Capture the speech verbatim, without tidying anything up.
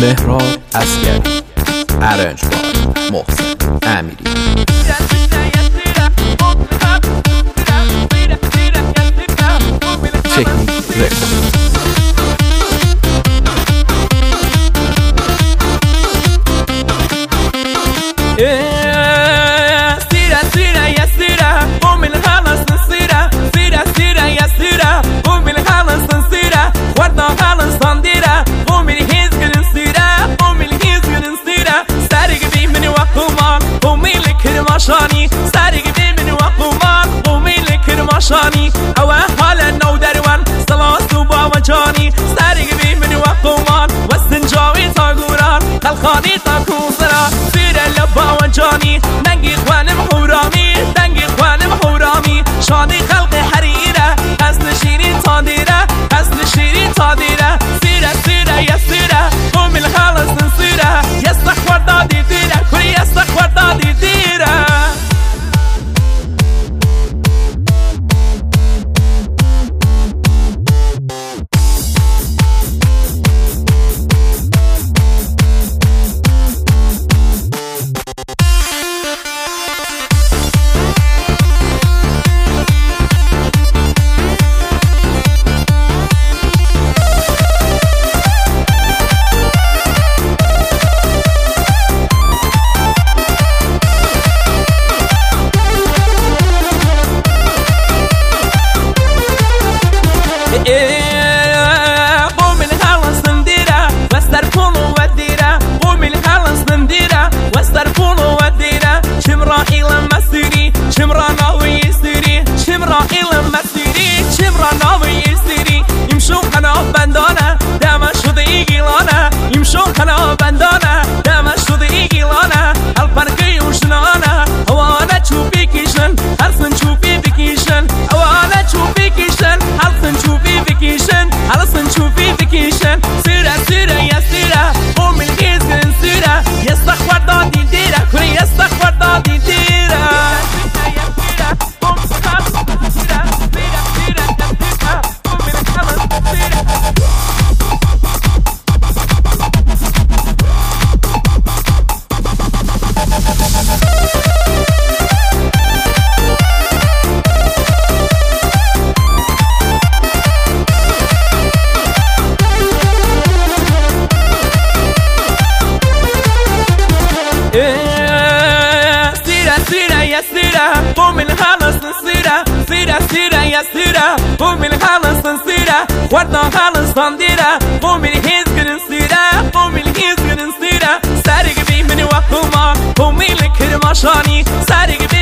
مهراب عسگری، ارنج بار محسن امیری. تکنیک رکورد. سيرة سيرة يا سيرة قوم الخلص نصيرة سيرة سيرة يا سيرة قوم الخلص نصيرة وردة خلص صنديرة قوم الهزق نصيرة قوم الهزق نصيرة سارق بي من وقومان قومي الكرماشاني سارق بي من وقومان قومي الكرماشاني أو حالا نو دروان صلاة صوبا وجاني سارق بي من وقومان واستنجاوي تاقوران خلقاني تاكوزرا سيرة لبا وجاني دنگی خوانم حرامی دنگی خوانم حرامی شانی خلق حریره اصل شیرین تا دیره اصل شیرین تا دیره سیره سیره یا سیره قوم الخلص نصیره یستخور دادی دیره کلی یستخور دادی دیره قوم الخلص نديره واستركون وديره قوم الخلص نديره واستركون وديره شمرا إلى مسيري شمرا ناوي يسيري شمرا إلى مسيري شمرا ناوي يسيري يمشون خنا بندانه دم شده إيجيلانه يمشون خنا بندانه دم شده إيجيلانه البرقي وشنانه وانا تشوفي كيشن هرسن تشوفي بكيشن وانا تشوفي كيشن هرسن تشوفي بكيشن هرسن تشوفي بكيشن سيرة سيرة يا سيرة قوم الهزق نصيرة يستخور دادي ديرة كل يستخور دادي ديرة قوم الخلص نصيرة سيرة سيرة يا سيرة قوم الخلص نصيرة سيرة سيرة يا سيرة قوم الخلص نصيرة سيرة سيرة يا سيرة قوم الخلص نصيرة وردة خلص صنديرة قوم الهزق نصيرة قوم الهزق نصيرة سارق بي من وقومان قومي الكرماشاني سارق